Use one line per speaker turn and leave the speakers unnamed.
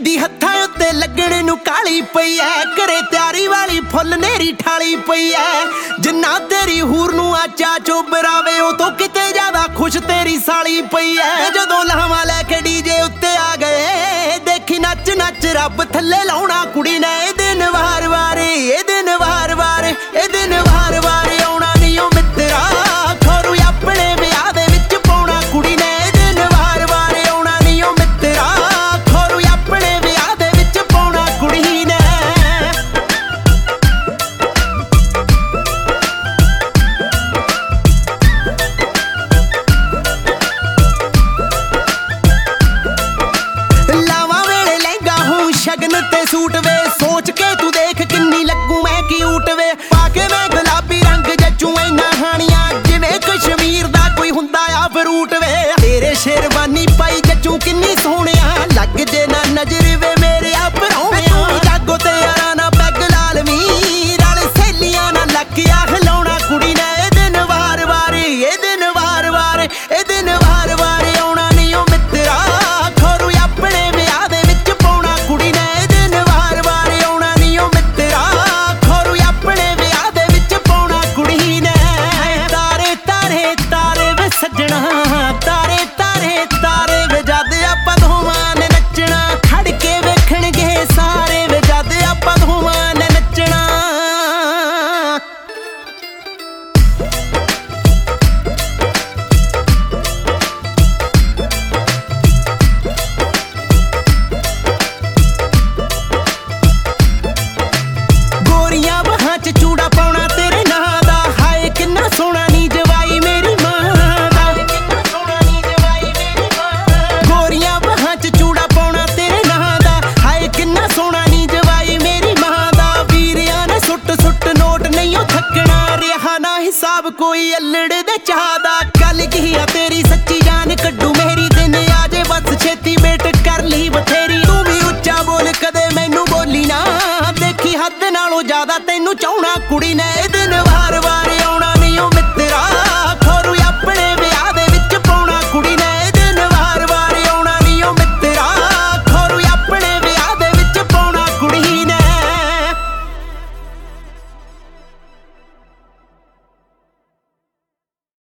मेहंदी हत्थां उत्ते लगणे नूं काली पई ऐ घरे त्यारी वाली फुੱਲ नेरी ठाली पई ऐ जिन्ना तेरी हूर नूं आचा चोबरावे ओ तो किते ज्यादा खुश तेरी साली पई ऐ जदों लावां लैके डीजे उत्ते आ गए देखी नच नच रब थल्ले लाउणा कुड़ी ने ए दिन वार वार ए दिन वार वार ए दिन वार वार आउणा नहीं ओ मित्रा खोरू अपने विआह दे विच पाउणा कुड़ी ने ए दिन वार वार आउणा नहीं ओ मित्रा खोरू अपने विआह दे विच पाउणा कुड़ी ने लावां वेले लहंगा हूं शगन ते सूट वे सोच के तू देख किन्नी लगू मैं क्यूट वे पाके मैं गुलाबी रंग जचू इना हानियां जिवें कश्मीर दा कोई हुंदा आ फ्रूट वे तेरे शेरवानी पाई जचू किन्नी सोहणिया लग जे ना नजर वे मेरे आ परौणिया जागो ते यारा ना पैग लाल मीर वाले सहेलियां ना लकिया हिलाउणा कुड़ी ने ए दिन वार वार ए दिन वार वार ए दिन वार वार आउणा नहीं ओ मित्रा खोरू अपने विआह दे विच पाउणा कुड़ी ने ए दिन वार वार आउणा नहीं ओ मित्रा खोरू अपने विआह दे विच पाउणा कुड़ी ने तारे तारे तारे वे सज्जणा तारे तारे तारे वे जद आपां दोवां ने नच्चना खड़ के वेखणगे सारे वे जद आपां दोवां ने नच्चना गोरियां बाहां च चूड़ा पाउणा तेरे नां दा हाय किन्ना सोहणा नी जवाई मेरी मां दा गोरियां बाहां च चूड़ा पाउणा तेरे नां दा हाय किन्ना सोहणा नी जवाई मेरी मां दा वीरियां ने सुट सुट नोट नहीं ओ थकना रिहा ना हिसाब कोई अल्लड़ दे चाह दा